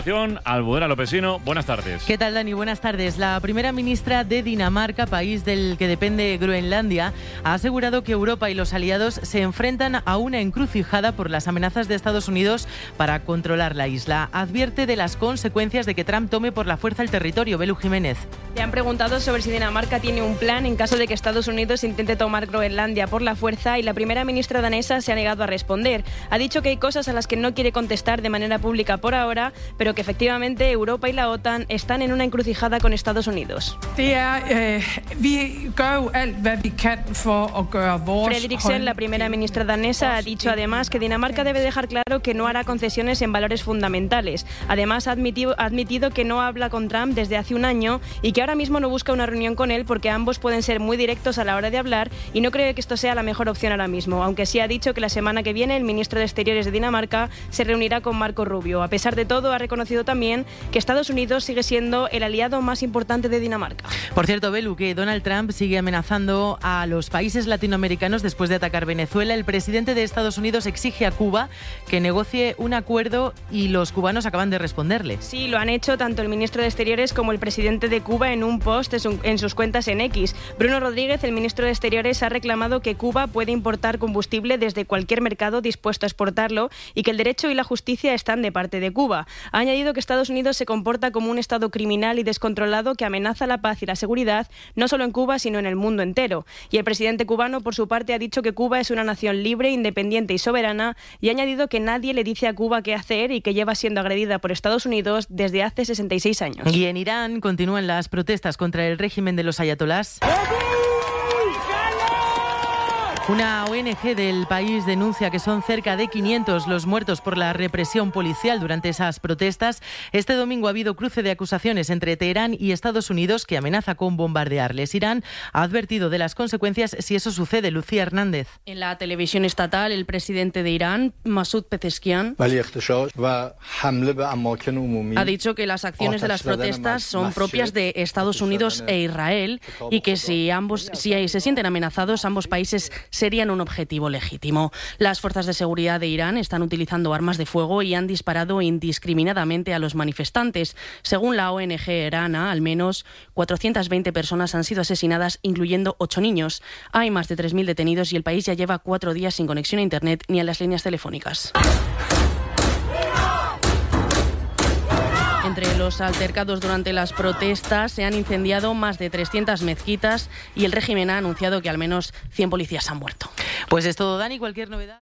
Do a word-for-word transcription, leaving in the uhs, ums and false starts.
Almudena Lopesino, buenas tardes. ¿Qué tal, Dani? Buenas tardes. La primera ministra de Dinamarca, país del que depende Groenlandia, ha asegurado que Europa y los aliados se enfrentan a una encrucijada por las amenazas de Estados Unidos para controlar la isla. Advierte de las consecuencias de que Trump tome por la fuerza el territorio. Belu Jiménez. Le han preguntado sobre si Dinamarca tiene un plan en caso de que Estados Unidos intente tomar Groenlandia por la fuerza y la primera ministra danesa se ha negado a responder. Ha dicho que hay cosas a las que no quiere contestar de manera pública por ahora, pero que efectivamente Europa y la OTAN están en una encrucijada con Estados Unidos. Frederiksen, la primera ministra danesa, ha dicho además que Dinamarca debe dejar claro que no hará concesiones en valores fundamentales. Además, ha admitido, ha admitido que no habla con Trump desde hace un año y que ahora mismo no busca una reunión con él porque ambos pueden ser muy directos a la hora de hablar y no cree que esto sea la mejor opción ahora mismo, aunque sí ha dicho que la semana que viene el ministro de Exteriores de Dinamarca se reunirá con Marco Rubio. A pesar de todo, ha reconocido también que Estados Unidos sigue siendo el aliado más importante de Dinamarca. Por cierto, Belu, que Donald Trump sigue amenazando a los países latinoamericanos después de atacar Venezuela. El presidente de Estados Unidos exige a Cuba que negocie un acuerdo y los cubanos acaban de responderle. Sí, lo han hecho tanto el ministro de Exteriores como el presidente de Cuba en un post en sus cuentas en X. Bruno Rodríguez, el ministro de Exteriores, ha reclamado que Cuba puede importar combustible desde cualquier mercado dispuesto a exportarlo y que el derecho y la justicia están de parte de Cuba. Ha añadido que Estados Unidos se comporta como un Estado criminal y descontrolado que amenaza la paz y la seguridad no solo en Cuba, sino en el mundo entero. Y el presidente cubano, por su parte, ha dicho que Cuba es una nación libre, independiente y soberana y ha añadido que nadie le dice a Cuba qué hacer y que lleva siendo agredida por Estados Unidos desde hace sesenta y seis años. Y en Irán continúan las protestas contra el régimen de los ayatolás. Una O N Ge del país denuncia que son cerca de quinientos los muertos por la represión policial durante esas protestas. Este domingo ha habido cruce de acusaciones entre Teherán y Estados Unidos que amenaza con bombardearles. Irán ha advertido de las consecuencias si eso sucede. Lucía Hernández. En la televisión estatal, el presidente de Irán, Masoud Pezeshkian, ha dicho que las acciones de las protestas son propias de Estados Unidos e Israel y que si ambos si se sienten amenazados, ambos países serían un objetivo legítimo. Las fuerzas de seguridad de Irán están utilizando armas de fuego y han disparado indiscriminadamente a los manifestantes. Según la O N Ge Erana, al menos cuatrocientas veinte personas han sido asesinadas, incluyendo ocho niños. Hay más de tres mil detenidos y el país ya lleva cuatro días sin conexión a Internet ni a las líneas telefónicas. Entre los altercados durante las protestas se han incendiado más de trescientas mezquitas y el régimen ha anunciado que al menos cien policías han muerto. Pues es todo, Dani. Cualquier novedad.